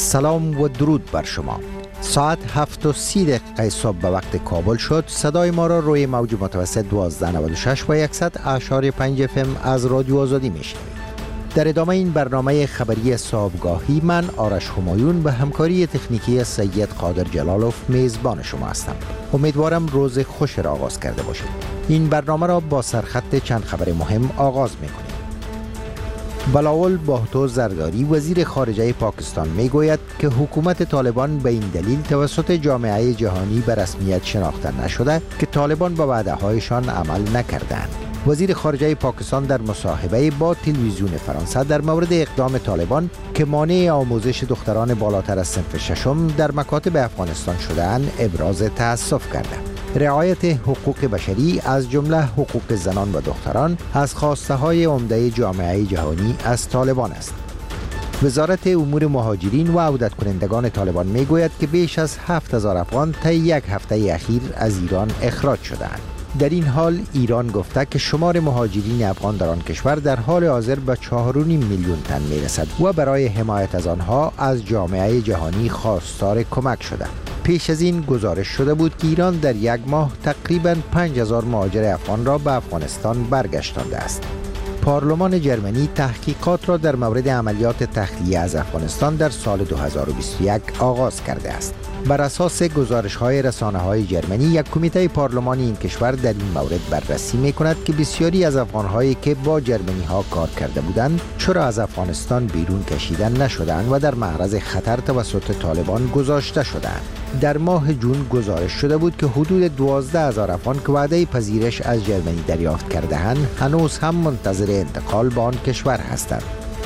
سلام و درود بر شما. ساعت 7:30 صبح به وقت کابل شد. صدای ما را روی موج متوسط 1296 و 100.5 FM از رادیو آزادی میشنوید. در ادامه این برنامه خبری صبحگاهی من آرش همایون به همکاری تکنیکی سید قادر جلالوف میزبان شما هستم. امیدوارم روز خوش را آغاز کرده باشید. این برنامه را با سرخط چند خبر مهم آغاز میکنیم. بلاول باهتو زرداری وزیر خارجه پاکستان میگوید که حکومت طالبان به این دلیل توسط جامعه جهانی به رسمیت شناخته نشده که طالبان به وعده‌هایشان عمل نکردند. وزیر خارجه پاکستان در مصاحبه با تلویزیون فرانسه در مورد اقدام طالبان که مانع آموزش دختران بالاتر از صنف ششم در مکاتب افغانستان شده‌اند ابراز تأسف کرده. رعایت حقوق بشری از جمله حقوق زنان و دختران از خواسته‌های عمده جامعه جهانی از طالبان است. وزارت امور مهاجرین و عودت کنندگان طالبان میگوید که بیش از 7000 افغان طی یک هفته اخیر از ایران اخراج شدند. در این حال ایران گفته که شمار مهاجرین افغان در آن کشور در حال حاضر به 4.5 میلیون تن میرسد و برای حمایت از آنها از جامعه جهانی خواستار کمک شده. پیش از این گزارش شده بود که ایران در یک ماه تقریباً 5000 مهاجر افغان را به افغانستان برگشتانده است. پارلمان جرمنی تحقیقات را در مورد عملیات تخلیه از افغانستان در سال 2021 آغاز کرده است. بر اساس گزارش‌های رسانه‌های جرمنی، یک کمیته پارلمانی این کشور در این مورد بررسی می‌کند که بسیاری از افغان‌هایی که با جرمنی‌ها کار کرده بودند چرا از افغانستان بیرون کشیده نشدند و در معرض خطر توسط طالبان گذاشته شدند. در ماه جون گزارش شده بود که حدود 12000 افغان که وعده پذیرش از جرمنی دریافت کرده‌اند هنوز هم منتظر انتقال به آن کشور هستند.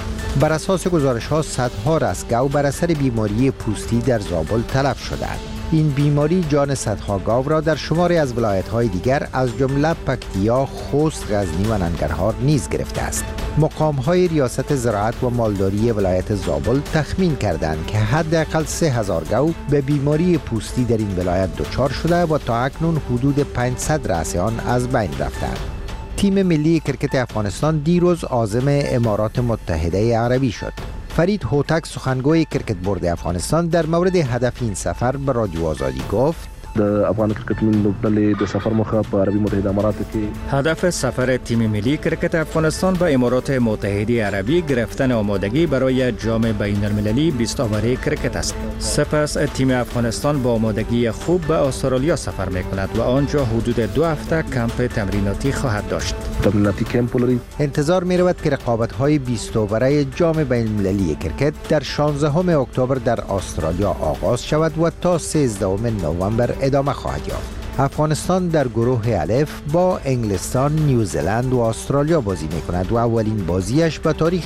بر اساس گزارش‌ها صدها رستگاو بر اثر بیماری پوستی در زابل تلف شدند. این بیماری جان صدها گاو را در شماری از ولایت‌های دیگر از جمله پکتیا، خوست، غزنی و ننگرهار نیز گرفته است. مقام‌های ریاست زراعت و مالداری ولایت زابل تخمین کردند که حداقل 3000 گاو به بیماری پوستی در این ولایت دچار شده و تا اکنون حدود 500 رأس آن از بین رفتند. تیم ملی کرکت افغانستان دیروز عازم امارات متحده عربی شد. فرید هوتک سخنگوی کرکت بورد افغانستان در مورد هدف این سفر به رادیو آزادی گفت: د افغان کرکټ لوبډلې د سفر موخه په عربی متحده امارات کې هدف سفر تیم ملی کرکت افغانستان به امارات متحده عربی گرفتن آمادگی برای جام بین المللی 20 آوره کرکت است. سپس تیم افغانستان با آمادگی خوب به استرالیا سفر می‌کند و آنجا حدود 2 هفته کمپ تمریناتی خواهد داشت. تمریناتی کمپ لري. انتظار می‌رود که رقابت‌های 20 آوره جام بین المللی کرکت در 16 اکتبر در استرالیا آغاز شود و تا 13 نوامبر ادامه خواهد یافت. افغانستان در گروه الف با انگلستان، نیوزلند و استرالیا بازی می‌کند و اولین بازیش به تاریخ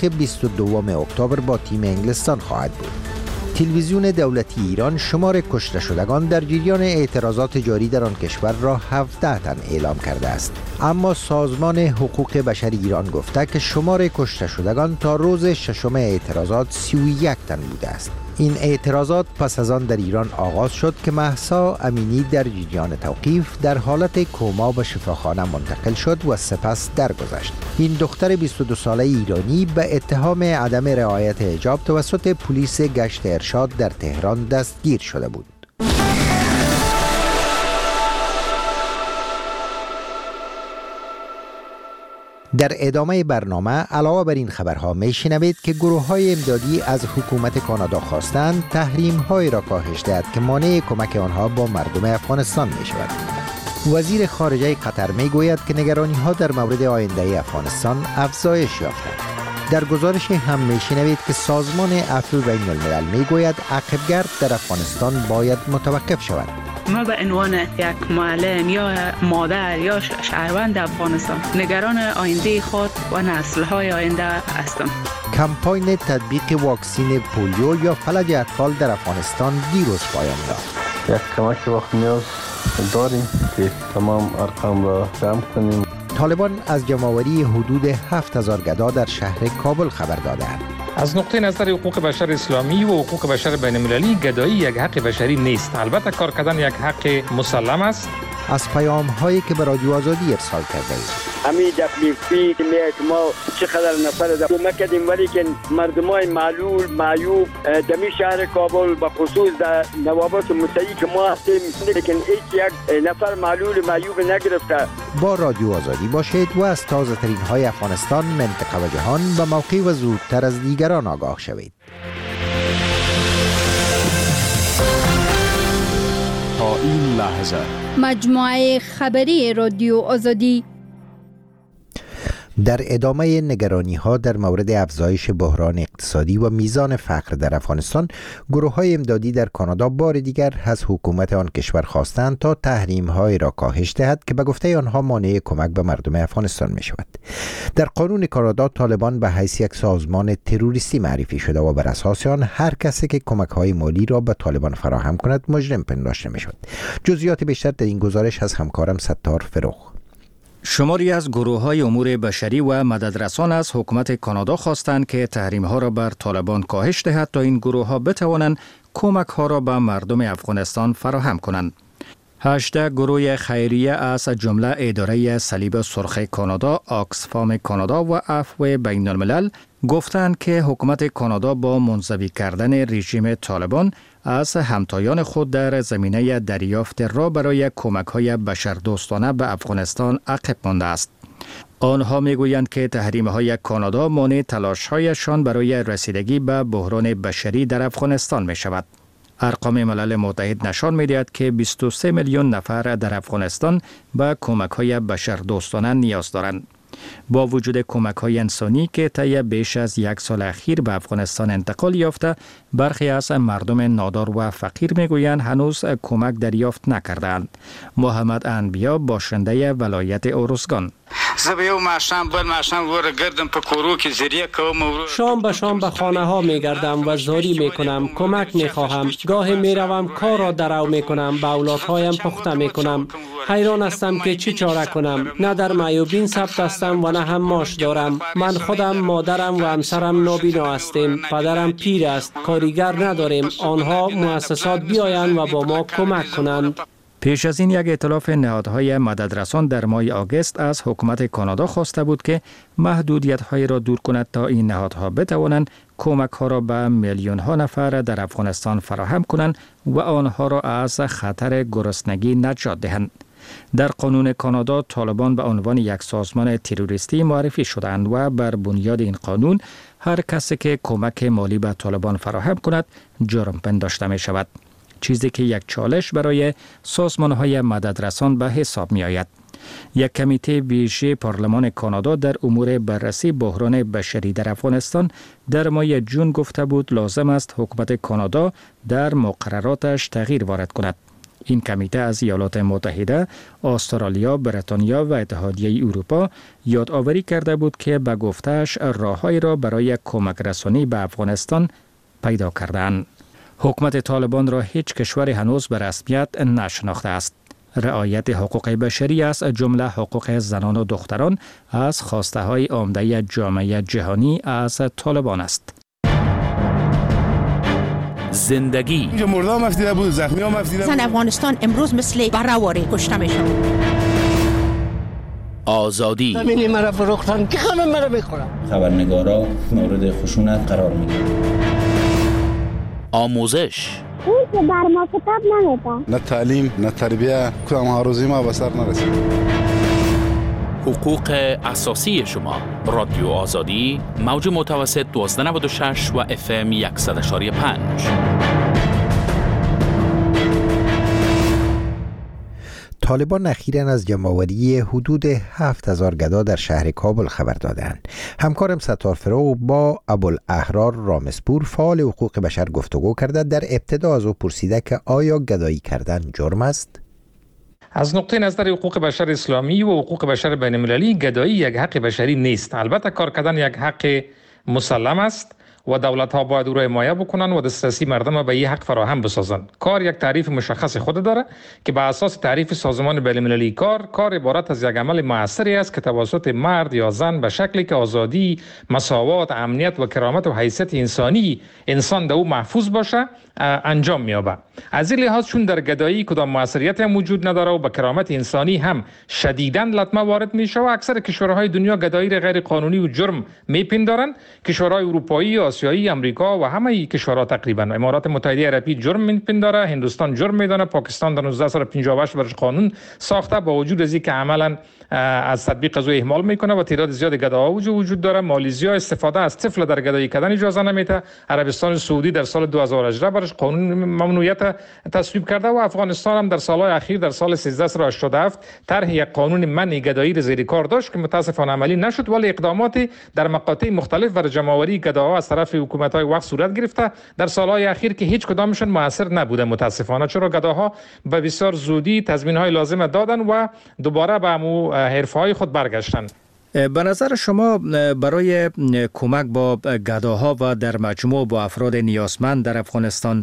22 اکتبر با تیم انگلستان خواهد بود. تلویزیون دولتی ایران شمار کشته شدگان در جریان اعتراضات جاری در آن کشور را 17 تن اعلام کرده است. اما سازمان حقوق بشر ایران گفته که شمار کشته شدگان تا روز ششم اعتراضات 31 تن بوده است. این اعتراضات پس از آن در ایران آغاز شد که مهسا امینی در جریان توقیف در حالت کما به شفاخانه منتقل شد و سپس درگذشت. این دختر 22 ساله ایرانی به اتهام عدم رعایت حجاب توسط پلیس گشت ارشاد در تهران دستگیر شده بود. در ادامه برنامه علاوه بر این خبرها میشنوید که گروه‌های امدادی از حکومت کانادا خواستند تحریم‌هایی را کاهش دهد که مانع کمک آنها با مردم افغانستان می‌شود. وزیر خارجه قطر میگوید که نگرانی‌ها در مورد آینده افغانستان افزایش یافته. در گزارش هم میشنوید که سازمان عفو بین الملل میگوید عقبگرد در افغانستان باید متوقف شود. ما به عنوان یک معلم یا مادر یا شهروند افغانستان نگران آینده خود و نسل‌های آینده هستم. کمپاین تطبیق واکسین پولیو یا فلج اطفال در افغانستان دیروز پایان یافت. یک کمک وقت نیاز داریم که تمام ارقام را جمع کنیم. طالبان از جمع‌آوری حدود 7000 گدا در شهر کابل خبر دادند. از نقطه نظر حقوق بشر اسلامی و حقوق بشر بین المللی گدایی یک حق بشری نیست. البته کار کردن یک حق مسلم است، از پیام هایی که به رادیو آزادی ارسال کرده اید. همین دفلیفی که ما چقدر نفر کمک کردیم، ولی که مردمای معلول معیوب دمی شهر کابل به خصوص در نوابات متحی که ما هستیم، لیکن هیچ یک نفر معلول معیوب نگرفته. با رادیو آزادی باشید و از تازه ترین های افغانستان، منطقه و جهان به موقع و زودتر از دیگران آگاه شوید. تا این لحظه مجموعه خبری رادیو آزادی. در ادامه نگرانی ها در مورد افزایش بحران اقتصادی و میزان فقر در افغانستان، گروه های امدادی در کانادا بار دیگر از حکومت آن کشور خواستند تا تحریم های را کاهش دهد که به گفته آنها مانع کمک به مردم افغانستان می شود. در قانون کانادا طالبان به حیث یک سازمان تروریستی معرفی شده و بر اساس آن هر کسی که کمک های مالی را به طالبان فراهم کند مجرم پنداشته می شود. جزئیات بیشتر در این گزارش از همکارم ستار فروغ. شماری از گروه‌های امور بشری و مددرسان از حکومت کانادا خواستند که تحریم‌ها را بر طالبان کاهش دهد تا این گروه‌ها بتوانند کمک‌ها را به مردم افغانستان فراهم کنند. 18 گروه خیریه از جمله اداره صلیب سرخ کانادا، آکسفام کانادا و عفو بین الملل گفتند که حکومت کانادا با منزوی کردن رژیم طالبان از همتایان خود در زمینه دریافت را برای کمک‌های بشردوستانه به افغانستان عقب مانده است. آنها میگویند که تحریم‌های کانادا مانع تلاش‌هایشان برای رسیدگی به بحران بشری در افغانستان می‌شود. ارقام ملل متحد نشان می‌دهد که 23 میلیون نفر در افغانستان به کمک‌های بشردوستانه نیاز دارند. با وجود کمک‌های انسانی که طی بیش از یک سال اخیر به افغانستان انتقال یافته، برخی از مردم نادار و فقیر میگویند هنوز کمک دریافت نکردند. محمد انبیا باشنده ولایت اورزگان: شام به شام به خانه ها می گردم و زاری می کنم، کمک می خواهم. گاهی می روم کار را درو می کنم، به اولادهایم پخته می کنم. حیران هستم که چی چاره کنم. نه در معیوبین ثبت هستم و نه هم معاش دارم. من خودم، مادرم و همسرم نابینا هستیم. پدرم پیر است. کارگر نداریم. آنها مؤسسات بیایند و با ما کمک کنند. پیش از این یک ائتلاف نهادهای مددرسان در ماه آگوست از حکومت کانادا خواسته بود که محدودیت‌های را دور کند تا این نهادها بتوانند کمک‌ها را به میلیون‌ها نفر در افغانستان فراهم کنند و آنها را از خطر گرسنگی نجات دهند. در قانون کانادا طالبان به عنوان یک سازمان تروریستی معرفی شدند و بر بنیاد این قانون هر کسی که کمک مالی به طالبان فراهم کند جرم پنداشته می شود. چیزی که یک چالش برای سازمان‌های مددرسان به حساب می آید. یک کمیته ویژه پارلمان کانادا در امور بررسی بحران بشری در افغانستان در ماه جون گفته بود لازم است حکومت کانادا در مقرراتش تغییر وارد کند. این کمیته از ایالات متحده، استرالیا، بریتانیا و اتحادیه اروپا یادآوری کرده بود که به گفته‌اش راه‌هایی را برای کمک رسانی به افغانستان پیدا کردند. حکومت طالبان را هیچ کشوری هنوز به رسمیت نشناخته است. رعایت حقوق بشری از جمله حقوق زنان و دختران از خواسته‌های عمده جامعه جهانی از طالبان است. زندگی مردم مفتیده بود، زخمی ها مفتیده بود. زن افغانستان امروز مثل بره‌واره کشته میشن. آزادی زمینی مرا فروختن که همه مرا میخورن. خبرنگارا مورد خشونت قرار میگیرن. آموزش اون که بر ما کتاب نمیده. نه تعلیم، نه تربیه، کدام هاروزی ما به سر نرسید. حقوق اساسی شما. رادیو آزادی، موج متوسط 1296 و FM 100.5. طالبان اخیراً از جمع‌آوری حدود 7000 گدا در شهر کابل خبر دادند. همکارم ستار فروغ با ابوالاحرار رامسپور فعال حقوق بشر گفتگو کرده. در ابتدا از او پرسیده که آیا گدایی کردن جرم است؟ از نقطه نظر حقوق بشر اسلامی و حقوق بشر بین المللی گدایی یک حق بشری نیست. البته کار کردن یک حق مسلم است و دولت‌ها باید او را حمایت بکنن و دسترسی مردم به این حق فراهم بسازند. کار یک تعریف مشخص خود داره که بر اساس تعریف سازمان بین‌المللی کار عبارت از یک عمل مؤثری است که توسط مرد یا زن به شکلی که آزادی، مساوات، امنیت و کرامت و حیثیت انسانی انسان در او محفوظ باشه انجام می‌یابد. از این لحاظ چون در گدایی کدام موثریت هم وجود نداره و به کرامت انسانی هم شدیداً لطمه وارد میشه و اکثر کشورهای دنیا گدایی را غیر قانونی و جرم میپندارند. کشورهای اروپایی، آسیایی، امریکا و همه کشورها تقریبا. امارات متحده عربی جرم میپنداره، هندوستان جرم میدانه، پاکستان در 1958 برش قانون ساخته، با وجود از اینکه عملاً از تطبیق از او اهمال میکنه و تعداد زیاد گداها وجود داره. مالزی استفاده از طفل در گدایی کردن اجازه نمیده. عربستان سعودی در سال 2018 برش قانون ممنوعیت تصویب کرده و افغانستان هم در سالهای اخیر در سال 1387 طرح یک قانون منع گدایی را زیر کار داشت که متاسفانه عملی نشد، ولی اقداماتی در مقاطع مختلف برای جمع‌آوری گداها از طرف حکومت‌های وقت صورت گرفته در سالهای اخیر که هیچ کدامشون موثر نبوده متاسفانه، چرا گداها به بسیار زودی تضمین‌های لازم دادن و دوباره به همون حرفه‌های خود برگشتن. به نظر شما برای کمک با گداها و در مجموع با افراد نیازمند در افغانستان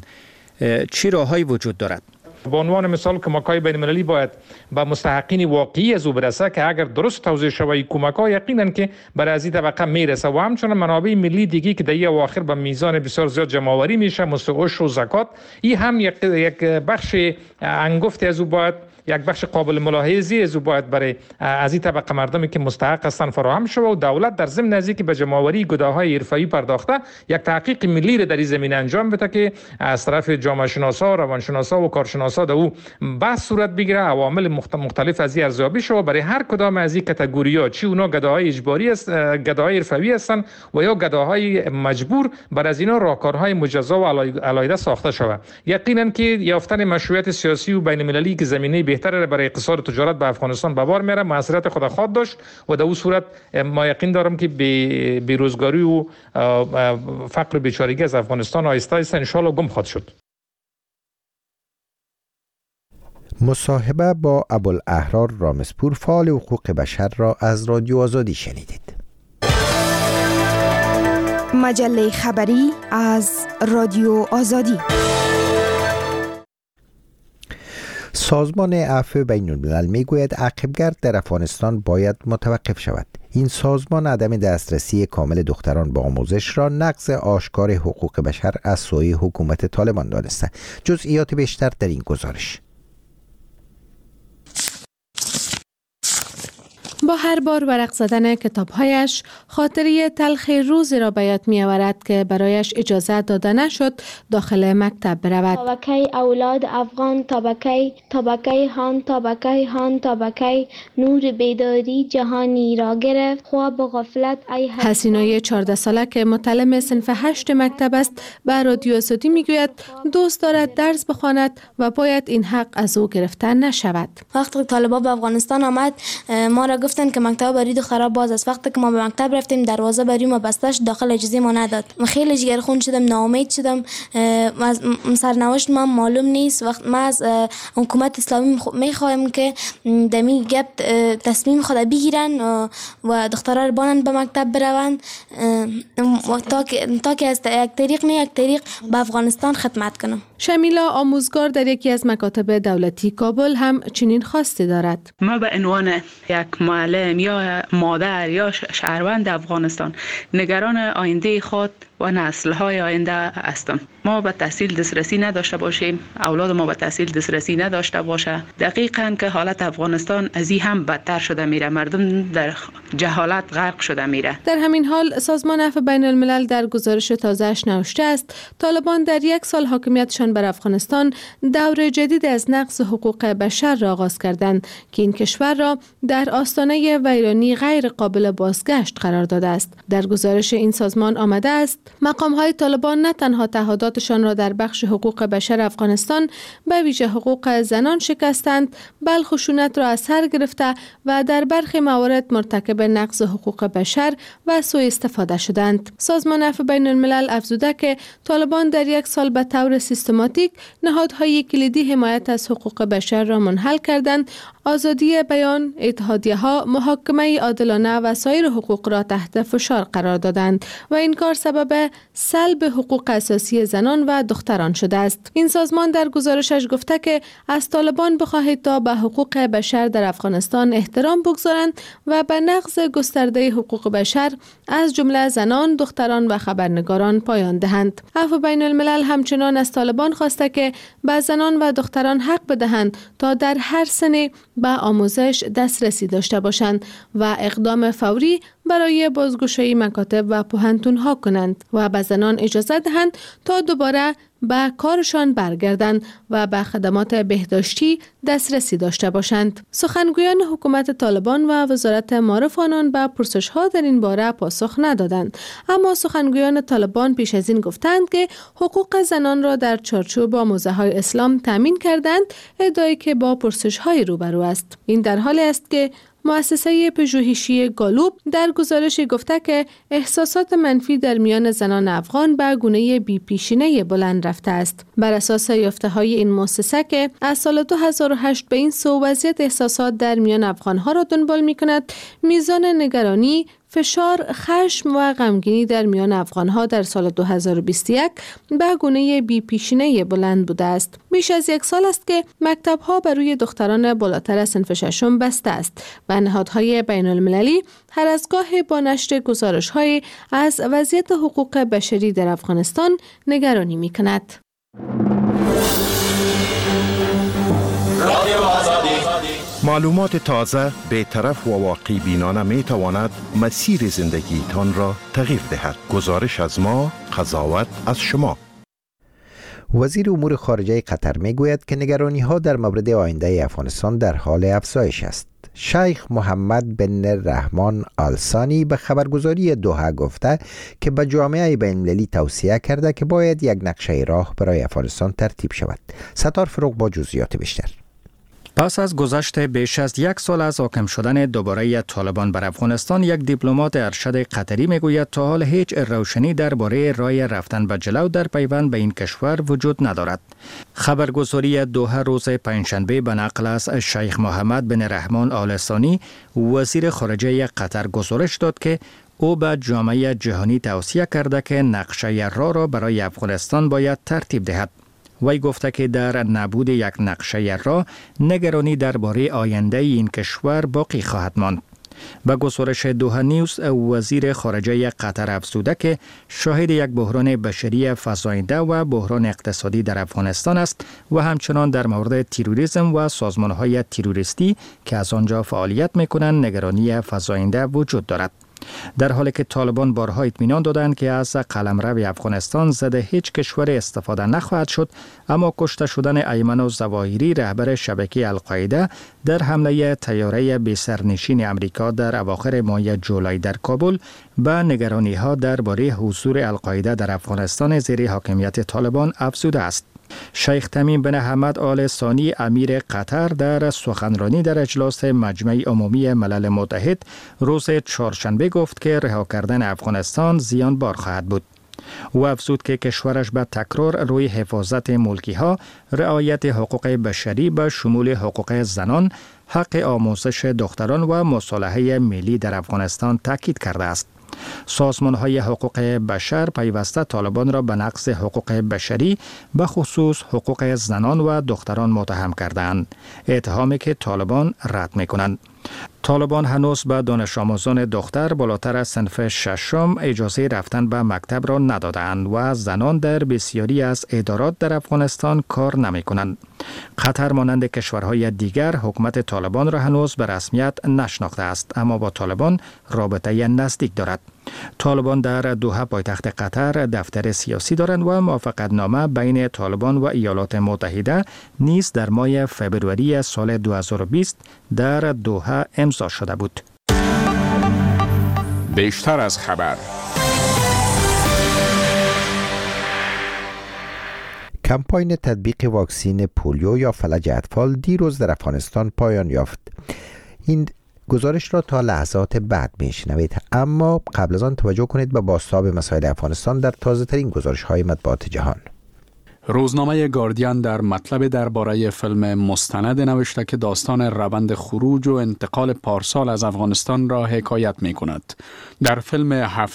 چی راه‌هایی وجود دارد؟ به عنوان مثال کمک‌های بین‌المللی باید به مستحقین واقعی از او برسه که اگر درست توزیع شود کمک‌ها یقیناً که برای از این طبقه میرسه و همچنین منابع ملی دیگه که در این اواخر به میزان بسیار زیاد جمع‌آوری میشه مثل عشر و زکات، این هم یک بخش انگفتی از او باید، یک بخش قابل ملاحظه‌ای از او باید برای از این طبقه مردمی که مستحق هستند فراهم شود و دولت در ضمن از اینکه به جمع‌آوری گداهای حرفه‌ای پرداخته یک تحقیق ملی را در این زمینه انجام بده که از طرف جامعه شناسا، روانشناسا و کارشناسا در او بحث صورت بگیره، عوامل مختلف از این ارزیابی شود برای هر کدام از این کاتگوری‌ها، چی اونا گداهای اجباری است، گداهای حرفه‌ای هستند و یا گداهای مجبور، بر از اینا راهکارهای مجزا و علیحده ساخته شود. یقیناً که یافتن مشروعیت سیاسی و بین‌المللی که زمینه بهتر برای اقتصاد تجارت به افغانستان به بار میاره موثریت خود خواهد داشت و در اون صورت ما یقین دارم که بیروزگاری و فقر و بیچارگی از افغانستان آهسته آهسته ان شاءالله گم خواهد شد. مصاحبه با ابوالاحرار رامزپور فعال حقوق بشر را از رادیو آزادی شنیدید. مجله خبری از رادیو آزادی. سازمان عفو بین الملل میگوید عقبگرد در افغانستان باید متوقف شود. این سازمان عدم دسترسی کامل دختران به آموزش را نقض آشکار حقوق بشر از سوی حکومت طالبان دانسته. جزئیات بیشتر در این گزارش. با هر بار ورق زدن کتاب‌هایش خاطره تلخ روزی را به یاد می‌آورد که برایش اجازه داده نشد داخل مکتب برود. طبقه اولاد افغان، طبقه هان، طبقه نور بیداری جهانی را گرفت. خواب و غفلت ای حسینای 14 ساله که متعلم صنف 8 مکتب است به رادیو آزادی میگوید دوست دارد درس بخواند و باید این حق از او گرفته نشود. وقتی طالبان به افغانستان آمد ما را گفتن که مکتب برای دخترها باز است. وقتی که ما به مکتب رفتیم دروازه برای ما بسته شد، داخل اجازه ما نداد. من خیلی جگرخون شدم، ناامید شدم. سرنوشت من معلوم نیست. وقت ما از حکومت اسلامی میخوایم که دمی گپ تصمیم خود بگیرن و دخترها رو بانن به مکتب بروند تا که از یک طریق به افغانستان خدمت کنم. شمیلا آموزگار در یکی از مکاتب دولتی کابل هم چنین خواسته دارد. ما به عنوان یک معلم یا مادر یا شهروند افغانستان نگران آینده خود و نسل‌های آینده هستم. ما به تحصیل دسترسی نداشته باشیم، اولاد ما به تحصیل دسترسی نداشته باشه، دقیقاً که حالت افغانستان از این هم بدتر شده میره، مردم در جهالت غرق شده میره. در همین حال سازمان عفو بین الملل در گزارش تازه‌اش نوشته است طالبان در 1 سال حاکمیتشان بر افغانستان دور جدید از نقض حقوق بشر را آغاز کردند که این کشور را در آستانه ویرانی غیر قابل بازگشت قرار داده است. در گزارش این سازمان آمده است مقام‌های طالبان نه تنها تعهداتشان را در بخش حقوق بشر افغانستان به ویژه حقوق زنان شکستند، بلکه خشونت را از سر گرفته و در برخی موارد مرتکب نقض حقوق بشر و سوء استفاده شدند. سازمان عفو بین الملل افزوده که طالبان در 1 سال به طور سیستماتیک نهادهای کلیدی حمایت از حقوق بشر را منحل کردند، آزادی بیان، اتحادیه‌ها، محاکمه عادلانه و سایر حقوق را تحت فشار قرار دادند و این کار سبب به سلب حقوق اساسی زنان و دختران شده است. این سازمان در گزارشش گفته که از طالبان بخواهید تا به حقوق بشر در افغانستان احترام بگذارند و به نقض گسترده حقوق بشر از جمله زنان، دختران و خبرنگاران پایان دهند. عفو بین الملل همچنان از طالبان خواسته که به زنان و دختران حق بدهند تا در هر سنی به آموزش دسترسی داشته باشند و اقدام فوری برای بازگشایی مکاتب و پوهنتون‌ها کنند و به زنان اجازه دهند تا دوباره به کارشان برگردند و به خدمات بهداشتی دسترسی داشته باشند. سخنگویان حکومت طالبان و وزارت معارف آنان به پرسش‌ها در این باره پاسخ ندادند، اما سخنگویان طالبان پیش از این گفتند که حقوق زنان را در چارچوب آموزه‌های اسلام تامین کردند، ادعایی که با پرسش‌های روبرو است. این در حالی است که مؤسسه پژوهشی گالوب در گزارشی گفته که احساسات منفی در میان زنان افغان به گونه بی‌پیشینه بلند رفته است. بر اساس یافته‌های این مؤسسه که از سال 2008 به این سو وضعیت احساسات در میان افغان‌ها را دنبال می‌کند، میزان نگرانی، فشار، خشم و غمگینی در میان افغان‌ها در سال 2021 به گونه بی‌پیشینه بلند بوده است. بیش از یک سال است که مکتب‌ها برای دختران بالاتر از صنف ششم بسته است و نهادهای بین‌المللی هر از گاهی با نشر گزارش‌های از وضعیت حقوق بشری در افغانستان نگرانی می‌کند. معلومات تازه، بی‌طرف و واقعی بینانه می تواند مسیر زندگی تان را تغییر دهد. گزارش از ما، قضاوت از شما. وزیر امور خارجه قطر می گوید که نگرانی ها در مورد آینده افغانستان در حال افزایش است. شیخ محمد بن رحمان آل ثانی به خبرگزاری دوحه گفته که به جامعه بین‌المللی توصیه کرده که باید یک نقشه راه برای افغانستان ترتیب شود. ستار فروغ با جزئیات بیشتر. پس از گذشت بیش از یک سال از حاکم شدن دوباره طالبان بر افغانستان، یک دیپلمات ارشد قطری میگوید تا حال هیچ روشنی درباره راه رفتن به جلو در پیوند به این کشور وجود ندارد. خبرگزاری دوحه روز پنجشنبه به نقل از شیخ محمد بن رحمان آل ثانی وزیر خارجه قطر گزارش داد که او به جامعه جهانی توصیه کرده که نقشه راه را برای افغانستان باید ترتیب دهد. وی گفته که در نبود یک نقشه راه، نگرانی درباره آینده این کشور باقی خواهد ماند. به گزارش دوحه نیوز، وزیر خارجه قطر افزوده که شاهد یک بحران بشری فزاینده و بحران اقتصادی در افغانستان است و همچنان در مورد تروریسم و سازمان‌های تروریستی که از آنجا فعالیت می‌کنند نگرانی فزاینده وجود دارد. در حالی که طالبان بارها اطمینان دادند که از قلمرو افغانستان ضد هیچ کشور استفاده نخواهد شد، اما کشته شدن ایمن الظواهری رهبر شبکه القاعده در حمله طیاره بی‌سرنشین امریکا در اواخر ماه جولای در کابل به نگرانی‌ها درباره حضور القاعده در افغانستان زیر حاکمیت طالبان افزوده است. شیخ تمیم بن حمد آل ثانی امیر قطر در سخنرانی در اجلاس مجمع عمومی ملل متحد روز چهارشنبه گفت که رها کردن افغانستان زیانبار خواهد بود. او افزود که کشورش به تکرار روی حفاظت ملکی ها، رعایت حقوق بشری به شمول حقوق زنان، حق آموزش دختران و مصالحه ملی در افغانستان تاکید کرده است. سازمان‌های حقوق بشر پیوسته طالبان را به نقض حقوق بشری به خصوص حقوق زنان و دختران متهم کردند، اتهامی که طالبان رد می‌کنند. طالبان هنوز به دانش آموزان دختر بالاتر از صنف ششم اجازه رفتن به مکتب را ندادند و زنان در بسیاری از ادارات در افغانستان کار نمی‌کنند. قطر مانند کشورهای دیگر حکومت طالبان را هنوز به رسمیت نشناخته است، اما با طالبان رابطه نزدیک دارد. طالبان در دوحه پایتخت قطر دفتر سیاسی دارند و موافقتنامه بین طالبان و ایالات متحده نیز در ماه فبروری سال 2020 در دوحه امضا شده بود. بیشتر از خبر. کمپاین تطبیق واکسین پولیو یا فلج اطفال دیروز در افغانستان پایان یافت. این گزارش را تا لحظات بعد میشنوید، اما قبل از آن توجه کنید به بازتاب مسائل افغانستان در تازه ترین گزارش های مطبوعات جهان. روزنامه گاردین در مطلب درباره فیلم مستند نوشته که داستان روند خروج و انتقال پارسال از افغانستان را حکایت می کند. در فیلم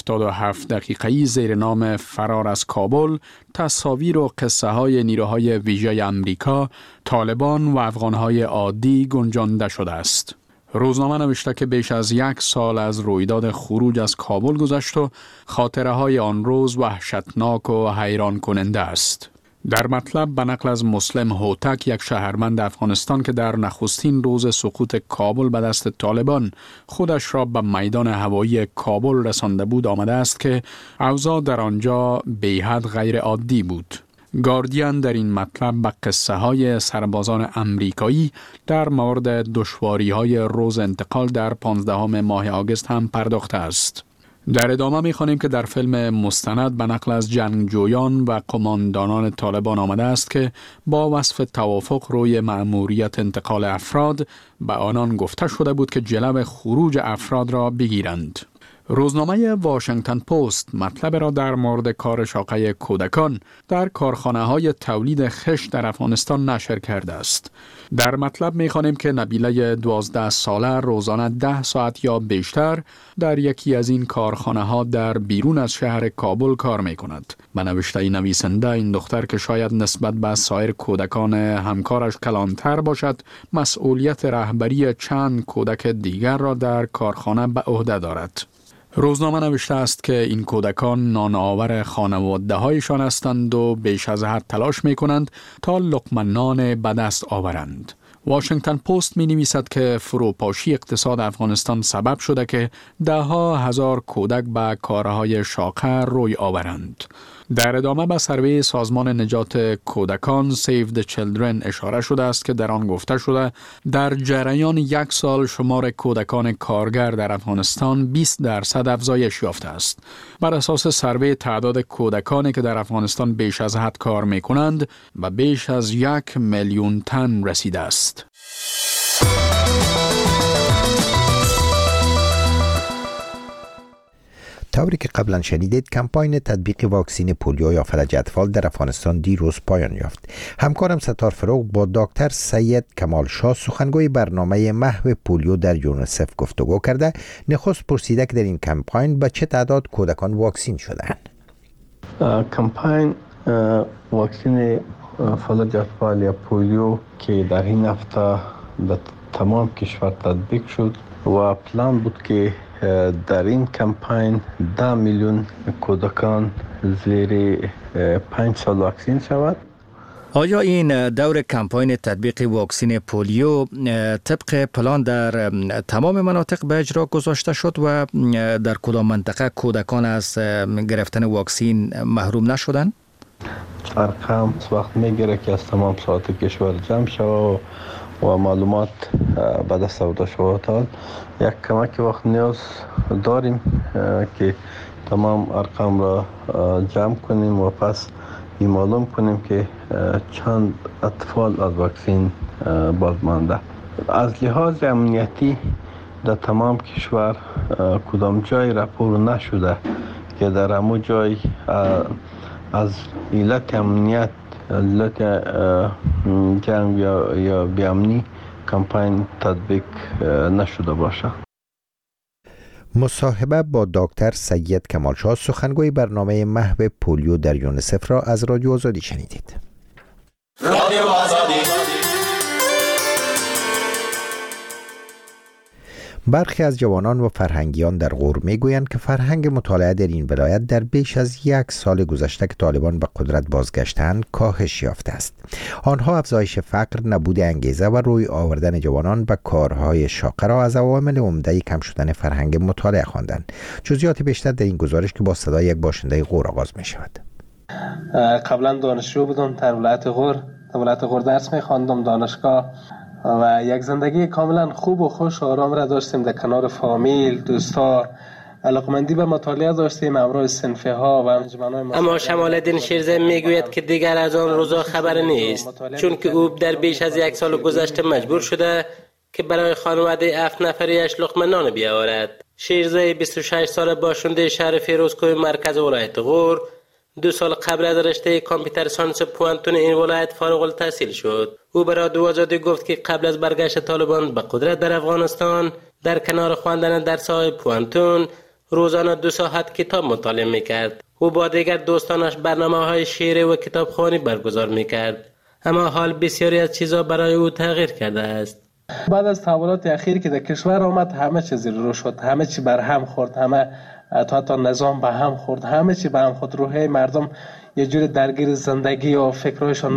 77 دقیقه‌ای زیر نام فرار از کابل، تصاویر و قصه های نیروهای ویژه امریکا، طالبان و افغانهای عادی گنجانده شده است. روزنامه نوشته که بیش از 1 سال از رویداد خروج از کابل گذشت و خاطره های آن روز وحشتناک و حیران کننده است. در مطلب به نقل از مسلم هوتک، یک شهروند افغانستان که در نخستین روز سقوط کابل به دست طالبان خودش را به میدان هوایی کابل رسانده بود، آمده است که اوضاع در آنجا بی‌حد غیر عادی بود. گاردین در این مطلب به قصه های سربازان امریکایی در مورد دشواری های روز انتقال در 15 ماه آگوست هم پرداخته است. در ادامه می‌خوانیم که در فیلم مستند به نقل از جنگجویان و قماندانان طالبان آمده است که با وصف توافق روی مأموریت انتقال افراد به آنان گفته شده بود که جلو خروج افراد را بگیرند. روزنامه واشنگتن پست مطلب را در مورد کار شاقه کودکان در کارخانه‌های تولید خشت در افغانستان نشر کرده است. در مطلب می‌خوانیم که نبیله 12 ساله روزانه 10 ساعت یا بیشتر در یکی از این کارخانه‌ها در بیرون از شهر کابل کار می‌کند. به نوشته نویسنده، این دختر که شاید نسبت به سایر کودکان همکارش کلانتر باشد، مسئولیت رهبری چند کودک دیگر را در کارخانه به عهده دارد. روزنامه نوشته است که این کودکان نانآور خانواده هایشان هستند و بیش از حد تلاش می کنند تا لقمه نان به دست آورند. واشنگتن پست می نویسد که فروپاشی اقتصاد افغانستان سبب شده که ده‌ها هزار کودک به کارهای شاقه روی آورند. در ادامه به سروی سازمان نجات کودکان Save the Children اشاره شده است که در آن گفته شده در جریان 1 سال شمار کودکان کارگر در افغانستان 20% افزایش یافته است. بر اساس سروی تعداد کودکانی که در افغانستان بیش از حد کار می کنند به بیش از 1 میلیون تن رسیده است. طوری که قبلا شنیدید، کمپاین تطبیق واکسین پولیو یا فلج اطفال در افغانستان دیروز پایان یافت. همکارم ستار فروغ با دکتر سید کمال شاه، سخنگوی برنامه محو پولیو در یونیسف گفتگو کرده. نخست پرسیده که در این کمپاین به چه تعداد کودکان واکسین شدند. کمپاین واکسین فلج اطفال یا پولیو که در این هفته در تمام کشور تطبیق شد و پلان بود که در این کمپاین 10 میلیون کودکان زیر 5 سال واکسین شود. آیا این دور کمپاین تطبیق واکسین پولیو طبق پلان در تمام مناطق به اجرا گذاشته شد و در کدام منطقه کودکان از گرفتن واکسین محروم نشدند؟ ارقام وقت میگیره که از تمام ساعت کشور جمع شود و معلومات به دست آورده شود. یک کمک وقت نیاز داریم که تمام ارقام را جمع کنیم و پس این معلوم کنیم که چند اطفال از واکسین باز مانده. از لحاظ امنیتی در تمام کشور کدام جای راپور نشده که در همون جای از علت امنیت، علت جنگ یا بیامنی کمپاین تطبیق نشده باشه. مصاحبه با دکتر سید کمال شاه، سخنگوی برنامه محو پولیو در یونیسف را از رادیو آزادی شنیدید. رادیو آزادی. برخی از جوانان و فرهنگیان در غور میگویند که فرهنگ مطالعه در این ولایت در بیش از 1 سال گذشته که طالبان به قدرت بازگشتند کاهش یافته است. آنها افزایش فقر، نبود انگیزه و روی آوردن جوانان به کارهای شاقه را از عوامل عمده کم شدن فرهنگ مطالعه خواندند. جزئیات بیشتر در این گزارش که با صدای یک باشنده غور آغاز می شود. قبلا دانشجو بودم در ولایت غور درس می خواندم دانشگاه و یک زندگی کاملا خوب و خوش آرام را داشتیم در کنار فامیل، دوستا، علاقمندی به مطالعه داشتیم همراه صنفه ها و انجمن‌های. اما شمال الدین شیرزه میگوید که دیگر از آن روزا خبر نیست، چون که او در بیش از 1 سال گذشته مجبور شده که برای خانواده 7 نفریش لقمه نان بیاورد. شیرزه 26 ساله باشنده شهر فیروزکوه مرکز ولایت غور 2 سال قبل از رشته کامپیوتر ساینس پوانتون این ولایت فارغ التحصیل شد. او به رادیو آزادی گفت که قبل از برگشت طالبان به قدرت در افغانستان در کنار خواندن درس‌های پوانتون روزانه 2 ساعت کتاب مطالعه می‌کرد. او با دیگر دوستانش برنامه‌های شعری و کتابخوانی برگزار می‌کرد. اما حال بسیاری از چیزا برای او تغییر کرده است. بعد از تحولات اخیر که در کشور آمد همه چیز رو شد، همه چی بر هم خورد، همه تا نظام به هم خورد، همه چی به هم خورد. روحی مردم یه جوری درگیر زندگی و فکرشون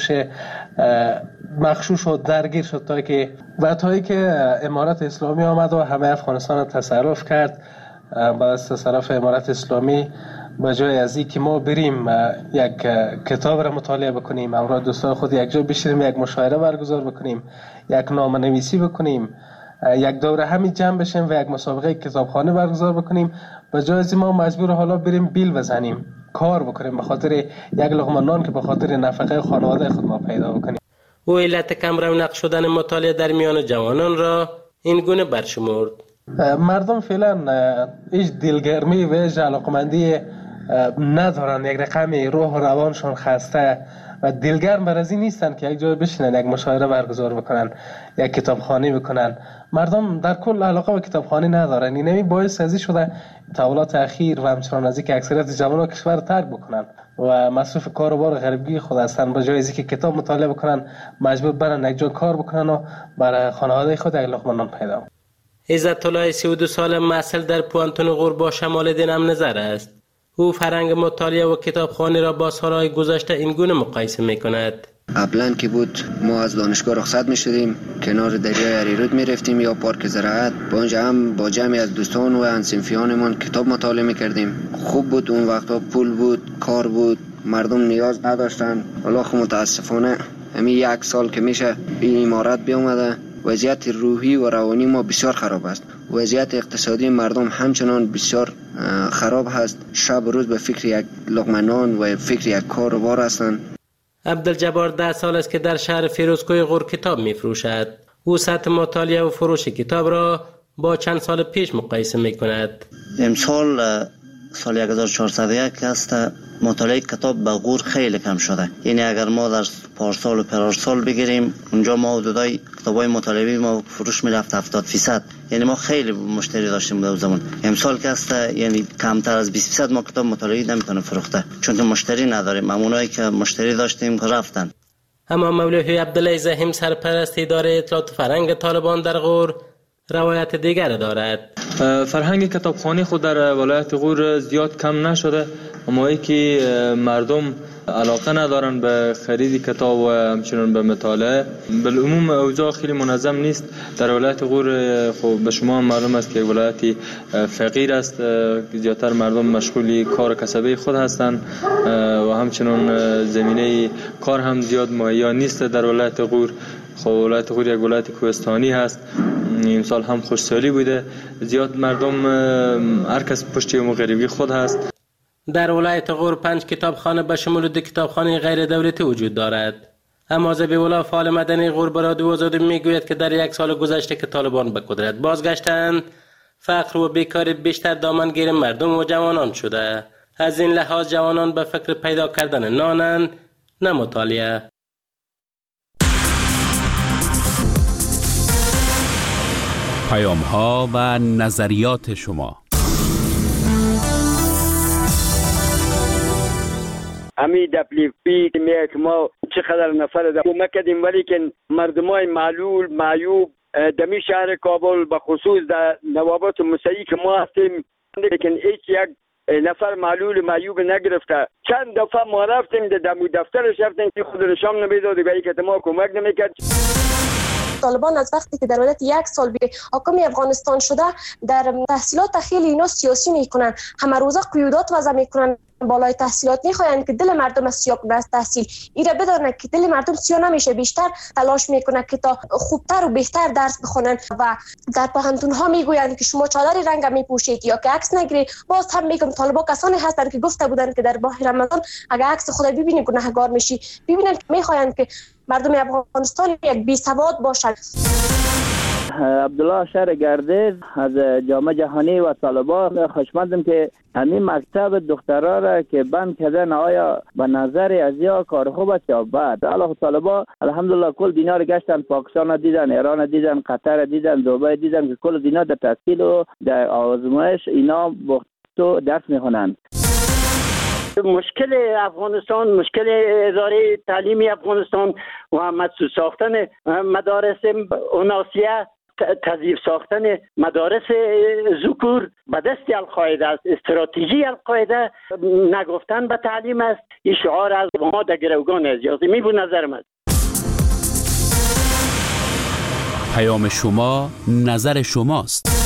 مخشوش و درگیر شد تا که امارت اسلامی آمد و همه افغانستان رو تصرف کرد. بعد از تصرف امارت اسلامی به جای از این که ما بریم یک کتاب را مطالعه بکنیم، همراه دوستان خود یک جا بشینیم، یک مشاوره برگزار بکنیم، یک نامه‌نویسی بکنیم، یک دوره همین جمع بشیم و یک مسابقه کتابخانه برگزار بکنیم، به جای از ما مجبور حالا بریم بیل بزنیم، کار بکنیم به خاطر یک لقمه نان که به خاطر نفقه خانواده خود ما پیدا بکنیم. او علت کم رونق شدن مطالعه در میان جوانان را این گونه برشمرد. مردم فعلا هیچ دلگرمی و هیچ علاقمندی ندارن، یک رقم روح و روانشون خسته و دلگرم بر از این نیستن که یک جای بشینن، یک مشاوره برگزار بکنن، یک کتابخوانی بکنن. مردم در کل علاقه به کتابخوانی ندارن. اینمی باعث ازی شده تحولات اخیر و همچنان از اینکه اکثریت جوانان کشور ترک بکنن و مصروف کار و بار غریبگی خود هستن، به جای از اینکه کتاب مطالعه بکنن مجبور برن یک جا کار بکنن و برای خانواده خود یک لقمه نان پیدا کنن. عزت الله 32 ساله محصل در پوانتون غور با شمال دینم نظر است. او فرهنگ مطالعه و کتابخوانی را با سالهای گذشته این گونه مقایسه می‌کند. قبلا که بود ما از دانشگاه رخصت می‌شدیم، کنار دریای اریرود می‌رفتیم یا پارک زراعت، با اونجا هم با جمعی از دوستان و هم‌صنفیانمان کتاب مطالعه می‌کردیم. خوب بود اون وقتا، پول بود، کار بود، مردم نیاز نداشتن. حالا خب متاسفانه همین 1 سال که میشه این امارت بیامده، وضعیت روحی و روانی ما بسیار خراب است. وضعیت اقتصادی مردم همچنان بسیار خراب هست. شب و روز به فکر یک لقمه نان و فکر یک کار و بار هستند. عبدالجبار 10 سال است که در شهر فیروزکوه غور کتاب می‌فروشد. او سطح مطالعه و فروش کتاب را با چند سال پیش مقایسه می‌کند. امسال سال 1401 است مطالعه کتاب به غور خیلی کم شده. یعنی اگر ما در پارسال و پرارسال بگیریم، اونجا ما حدودای کتابای مطالعه ما فروش میرفت 70%. یعنی ما خیلی مشتری داشتیم در زمان. امسال که است یعنی کمتر از 20% ما کتاب مطالعه نمیتونه فروخته، چون که مشتری نداریم. اونایی که مشتری داشتیم رفتن. اما مولوی عبدالله زحیم سرپرست اداره اطلاعات فرهنگ طالبان در غور روایت دیگر دارد. فرهنگ کتابخوانی خود در ولایت غور زیاد کم نشده، اما ای که مردم علاقه ندارن به خرید کتاب و همچنین به مطالعه. بالعموم اوضاع خیلی منظم نیست در ولایت غور. خب به شما هم معلوم است که ولایتی فقیر است، زیادتر مردم مشغول کار کسبی خود هستند و همچنین زمینه کار هم زیاد مهیا نیست در ولایت غور. خب ولایت غور یک ولایت کوهستانی هست. این سال هم خوشسالی بوده، زیاد مردم هر کس پشت غریبی خود هست. در ولایت غور 5 کتابخانه به شمول 2 کتابخانه غیر دولتی وجود دارد. اما ذبیح‌الله فعال مدنی غور به رادیو آزادی میگوید که در 1 سال گذشته که طالبان به قدرت بازگشتند، فقر و بیکاری بیشتر دامنگیر مردم و جوانان شده. از این لحاظ جوانان به فکر پیدا کردن نانند، نه مطالعه. پیام‌ها و نظریات شما. امی دپلیفی میگه که ما چقدر نفر در کمک کردیم، ولی که مردمای معلول معیوب دمی شهر کابل به خصوص در نوابات مسیحی که ما هستیم، لیکن هیچ یک نفر معلول معیوب نگرفته. چند دفعه ما رفتیم در دفترش رفتیم که خود نشان نمیداد و که ما کمک نمیکرد. طالبان از وقتی که در مدت 1 سال به حاکم افغانستان شده، در تحصیلات خیلی اینا سیاسی میکنن، همه روزه قیودات وضع میکنن، بالای تحصیلات میخواین که دل مردم از سیاه کنه از تحصیل. ایره بدانه که دل مردم سیاه نمیشه، بیشتر تلاش میکنه که تا خوبتر و بهتر درس بخونن و در پوهنتون ها میگویند که شما چادر رنگ میپوشید یا که عکس نگیرید. باز هم میگم طالبا کسانی هستند که گفته بودن که در ماه رمضان اگه عکس خود ببینید گناهگار میشی. ببینن که میخواین که مردم افغانستان یک بی سواد باشند. عبدالله شهر گردیز از جامعه جهانی و طالبان خوشمندم که همین مکتب دخترها را که بند کردن آیا به نظر از یا کار خوب است یا بد. الله طالبان الحمدلله کل دینا را گشتن، پاکستان را دیدن، ایران را دیدن، قطر را دیدن، دبی دیدن که کل دینا در تحصیل و در آزمایش اینا تو درس میخونند. مشکل افغانستان، مشکل اداره تعلیمی افغانستان و مدرسه ساختن مدارس اوناسیه، تضعیف ساختن مدارس ذکور به دست القاعده است. استراتژی القاعده نگفتن به تعلیم است. این شعار از ما در گروگان اجازه می بود نظرم است. پیام شما نظر شماست.